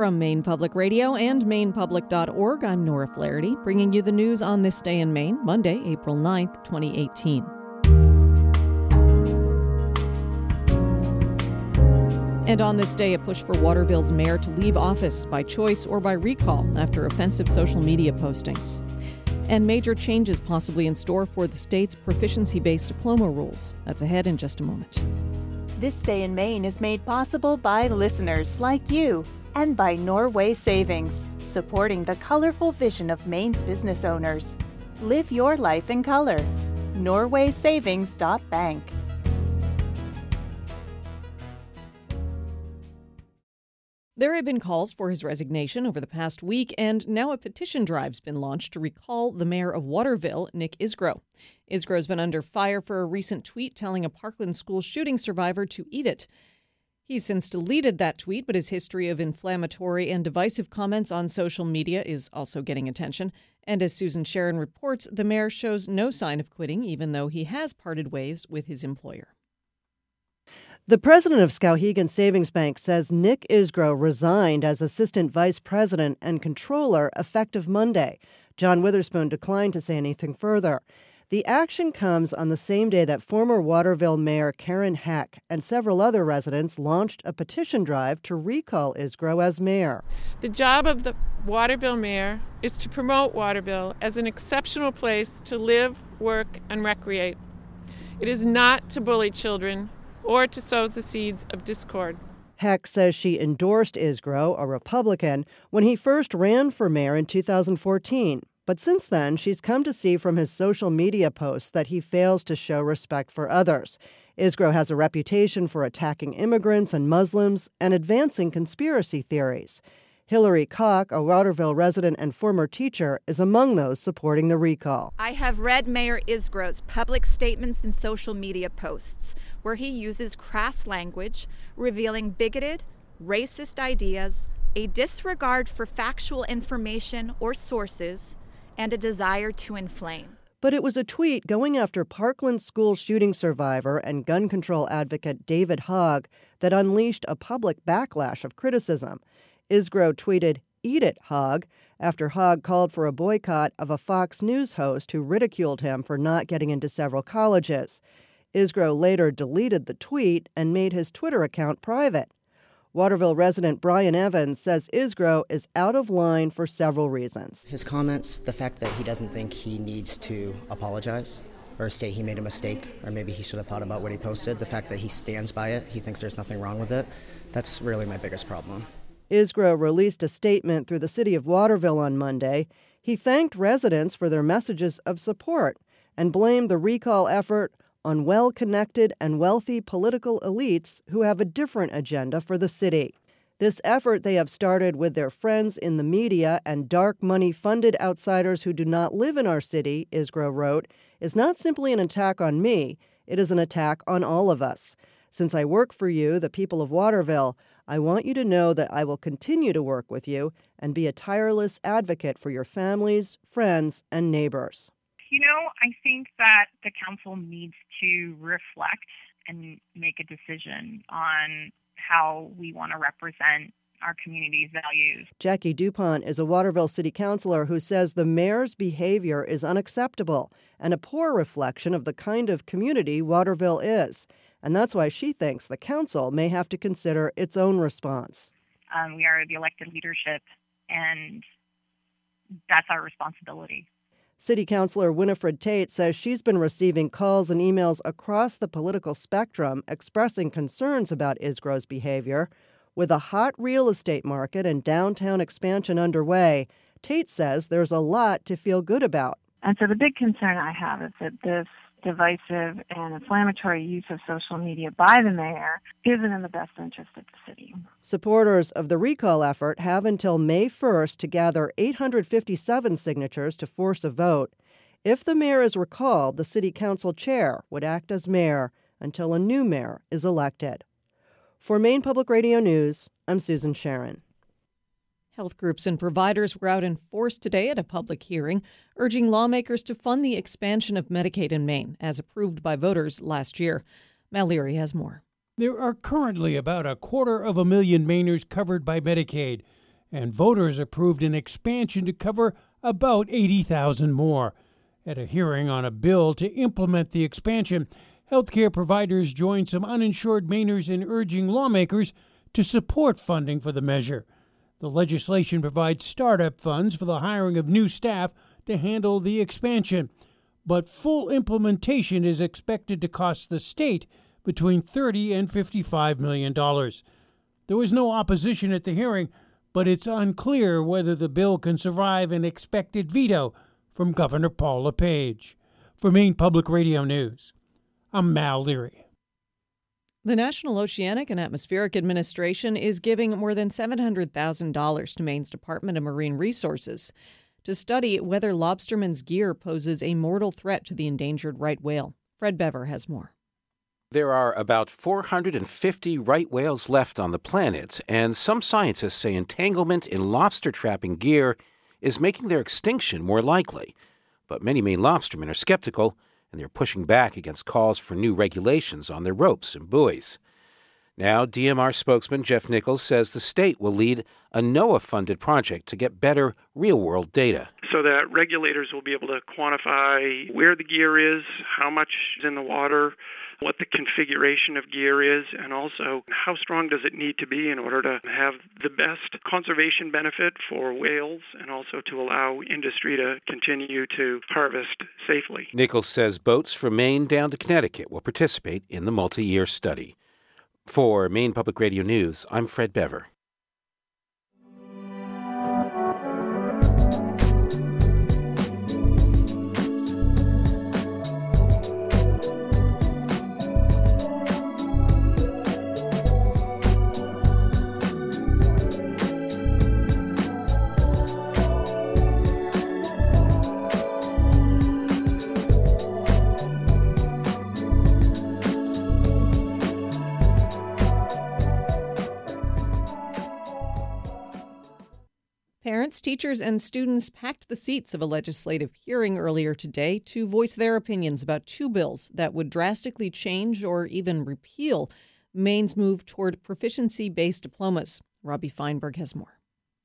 From Maine Public Radio and MainePublic.org, I'm Nora Flaherty, bringing you the news on this day in Maine, Monday, April 9th, 2018. And on this day, a push for Waterville's mayor to leave office by choice or by recall after offensive social media postings. And major changes possibly in store for the state's proficiency-based diploma rules. That's ahead in just a moment. This Day in Maine is made possible by listeners like you and by Norway Savings, supporting the colorful vision of Maine's business owners. Live your life in color. NorwaySavings.bank. There have been calls for his resignation over the past week, and now a petition drive's been launched to recall the mayor of Waterville, Nick Isgro. Isgro's been under fire for a recent tweet telling a Parkland school shooting survivor to eat it. He's since deleted that tweet, but his history of inflammatory and divisive comments on social media is also getting attention. And as Susan Sharon reports, the mayor shows no sign of quitting, even though he has parted ways with his employer. The president of Skowhegan Savings Bank says Nick Isgro resigned as assistant vice president and controller effective Monday. John Witherspoon declined to say anything further. The action comes on the same day that former Waterville Mayor Karen Heck and several other residents launched a petition drive to recall Isgro as mayor. The job of the Waterville mayor is to promote Waterville as an exceptional place to live, work, and recreate. It is not to bully children or to sow the seeds of discord. Heck says she endorsed Isgro, a Republican, when he first ran for mayor in 2014. But since then, she's come to see from his social media posts that he fails to show respect for others. Isgro has a reputation for attacking immigrants and Muslims and advancing conspiracy theories. Hillary Koch, a Waterville resident and former teacher, is among those supporting the recall. I have read Mayor Isgro's public statements and social media posts where he uses crass language, revealing bigoted, racist ideas, a disregard for factual information or sources, and a desire to inflame. But it was a tweet going after Parkland school shooting survivor and gun control advocate David Hogg that unleashed a public backlash of criticism. Isgro tweeted, "Eat it, Hogg," after Hogg called for a boycott of a Fox News host who ridiculed him for not getting into several colleges. Isgro later deleted the tweet and made his Twitter account private. Waterville resident Brian Evans says Isgro is out of line for several reasons. His comments, the fact that he doesn't think he needs to apologize or say he made a mistake, or maybe he should have thought about what he posted, the fact that he stands by it, he thinks there's nothing wrong with it, that's really my biggest problem. Isgro released a statement through the city of Waterville on Monday. He thanked residents for their messages of support and blamed the recall effort on well-connected and wealthy political elites who have a different agenda for the city. This effort they have started with their friends in the media and dark money-funded outsiders who do not live in our city, Isgro wrote, is not simply an attack on me, it is an attack on all of us. Since I work for you, the people of Waterville, I want you to know that I will continue to work with you and be a tireless advocate for your families, friends, and neighbors. You know, I think that the council needs to reflect and make a decision on how we want to represent our community's values. Jackie Dupont is a Waterville city councilor who says the mayor's behavior is unacceptable and a poor reflection of the kind of community Waterville is. And that's why she thinks the council may have to consider its own response. We are the elected leadership, and that's our responsibility. City Councilor Winifred Tate says she's been receiving calls and emails across the political spectrum expressing concerns about Isgro's behavior. With a hot real estate market and downtown expansion underway, Tate says there's a lot to feel good about. And so the big concern I have is that this divisive and inflammatory use of social media by the mayor isn't in the best interest of the city. Supporters of the recall effort have until May 1st to gather 857 signatures to force a vote. If the mayor is recalled, the city council chair would act as mayor until a new mayor is elected. For Maine Public Radio News, I'm Susan Sharon. Health groups and providers were out in force today at a public hearing, urging lawmakers to fund the expansion of Medicaid in Maine, as approved by voters last year. Mal Leary has more. There are currently about 250,000 Mainers covered by Medicaid. and voters approved an expansion to cover about 80,000 more. At a hearing on a bill to implement the expansion, healthcare providers joined some uninsured Mainers in urging lawmakers to support funding for the measure. The legislation provides startup funds for the hiring of new staff to handle the expansion, but full implementation is expected to cost the state between $30 and $55 million. There was no opposition at the hearing, but it's unclear whether the bill can survive an expected veto from Governor Paul LePage. For Maine Public Radio News, I'm Mal Leary. The National Oceanic and Atmospheric Administration is giving more than $700,000 to Maine's Department of Marine Resources to study whether lobstermen's gear poses a mortal threat to the endangered right whale. Fred Bever has more. There are about 450 right whales left on the planet, and some scientists say entanglement in lobster trapping gear is making their extinction more likely. But many Maine lobstermen are skeptical, and they're pushing back against calls for new regulations on their ropes and buoys. Now, DMR spokesman Jeff Nichols says the state will lead a NOAA-funded project to get better real-world data. So that regulators will be able to quantify where the gear is, how much is in the water, what the configuration of gear is, and also how strong does it need to be in order to have the best conservation benefit for whales and also to allow industry to continue to harvest safely. Nichols says boats from Maine down to Connecticut will participate in the multi-year study. For Maine Public Radio News, I'm Fred Bever. Parents, teachers, and students packed the seats of a legislative hearing earlier today to voice their opinions about two bills that would drastically change or even repeal Maine's move toward proficiency-based diplomas. Robbie Feinberg has more.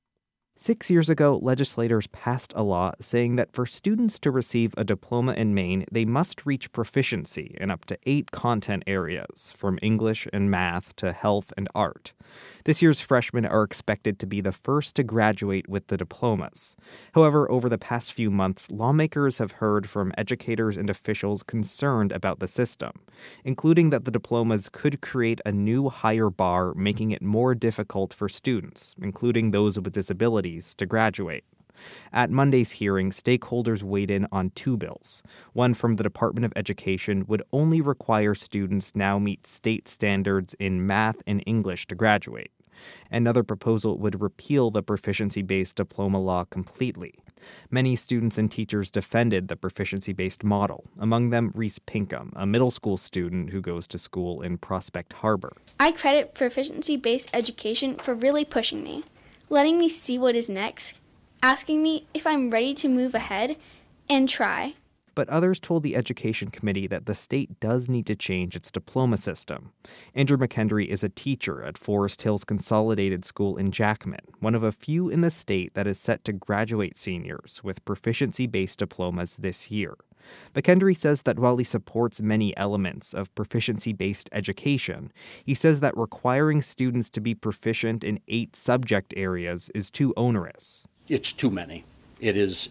6 years ago, legislators passed a law saying that for students to receive a diploma in Maine, they must reach proficiency in up to 8 content areas, from English and math to health and art. This year's freshmen are expected to be the first to graduate with the diplomas. However, over the past few months, lawmakers have heard from educators and officials concerned about the system, including that the diplomas could create a new higher bar, making it more difficult for students, including those with disabilities, to graduate. At Monday's hearing, stakeholders weighed in on 2 bills. One from the Department of Education would only require students now meet state standards in math and English to graduate. Another proposal would repeal the proficiency-based diploma law completely. Many students and teachers defended the proficiency-based model, among them Reese Pinkham, a middle school student who goes to school in Prospect Harbor. I credit proficiency-based education for really pushing me, letting me see what is next, asking me if I'm ready to move ahead and try. But others told the Education Committee that the state does need to change its diploma system. Andrew McKendry is a teacher at Forest Hills Consolidated School in Jackman, one of a few in the state that is set to graduate seniors with proficiency-based diplomas this year. McKendry says that while he supports many elements of proficiency-based education, he says that requiring students to be proficient in 8 subject areas is too onerous. It's too many. It is.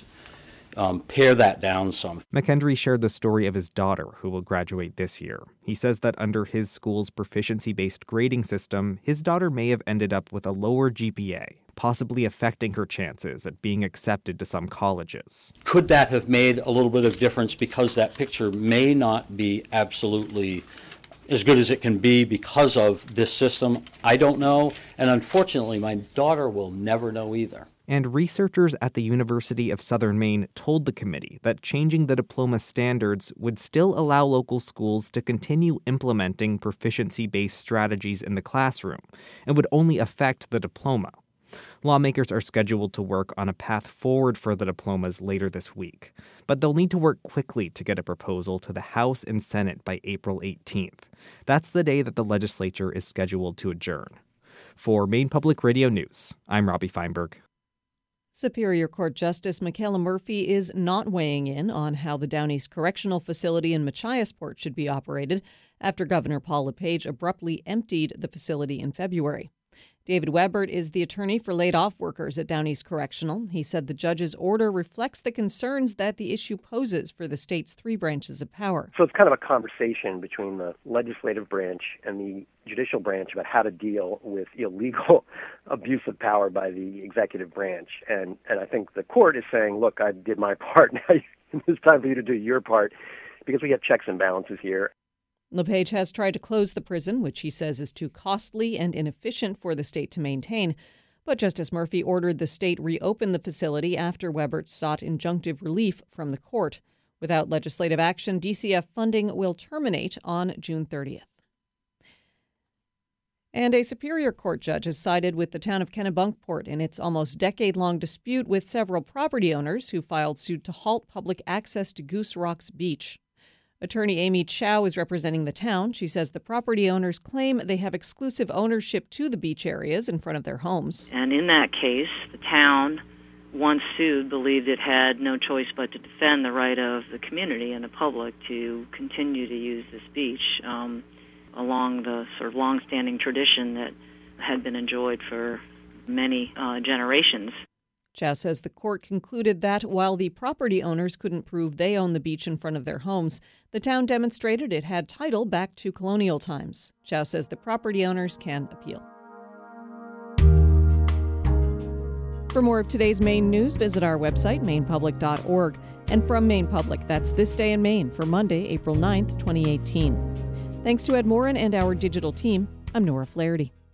Pare that down some. McKendry shared the story of his daughter, who will graduate this year. He says that under his school's proficiency-based grading system, his daughter may have ended up with a lower GPA, possibly affecting her chances at being accepted to some colleges. Could that have made a little bit of difference because that picture may not be absolutely as good as it can be because of this system? I don't know, and unfortunately, my daughter will never know either. And researchers at the University of Southern Maine told the committee that changing the diploma standards would still allow local schools to continue implementing proficiency-based strategies in the classroom and would only affect the diploma. Lawmakers are scheduled to work on a path forward for the diplomas later this week, but they'll need to work quickly to get a proposal to the House and Senate by April 18th. That's the day that the legislature is scheduled to adjourn. For Maine Public Radio News, I'm Robbie Feinberg. Superior Court Justice Michaela Murphy is not weighing in on how the Down East Correctional Facility in Machiasport should be operated after Governor Paul LePage abruptly emptied the facility in February. David Webert is the attorney for laid-off workers at Down East Correctional. He said the judge's order reflects the concerns that the issue poses for the state's 3 branches of power. So it's kind of a conversation between the legislative branch and the judicial branch about how to deal with illegal abuse of power by the executive branch. And I think the court is saying, look, I did my part. Now it's time for you to do your part because we have checks and balances here. LePage has tried to close the prison, which he says is too costly and inefficient for the state to maintain. But Justice Murphy ordered the state reopen the facility after Webert sought injunctive relief from the court. Without legislative action, DCF funding will terminate on June 30th. And a Superior Court judge has sided with the town of Kennebunkport in its almost decade-long dispute with several property owners who filed suit to halt public access to Goose Rocks Beach. Attorney Amy Chow is representing the town. She says the property owners claim they have exclusive ownership to the beach areas in front of their homes. And in that case, the town, once sued, believed it had no choice but to defend the right of the community and the public to continue to use this beach along the sort of long-standing tradition that had been enjoyed for many generations. Chow says the court concluded that while the property owners couldn't prove they own the beach in front of their homes, the town demonstrated it had title back to colonial times. Chow says the property owners can appeal. For more of today's Maine news, visit our website, mainepublic.org. And from Maine Public, that's This Day in Maine for Monday, April 9th, 2018. Thanks to Ed Morin and our digital team, I'm Nora Flaherty.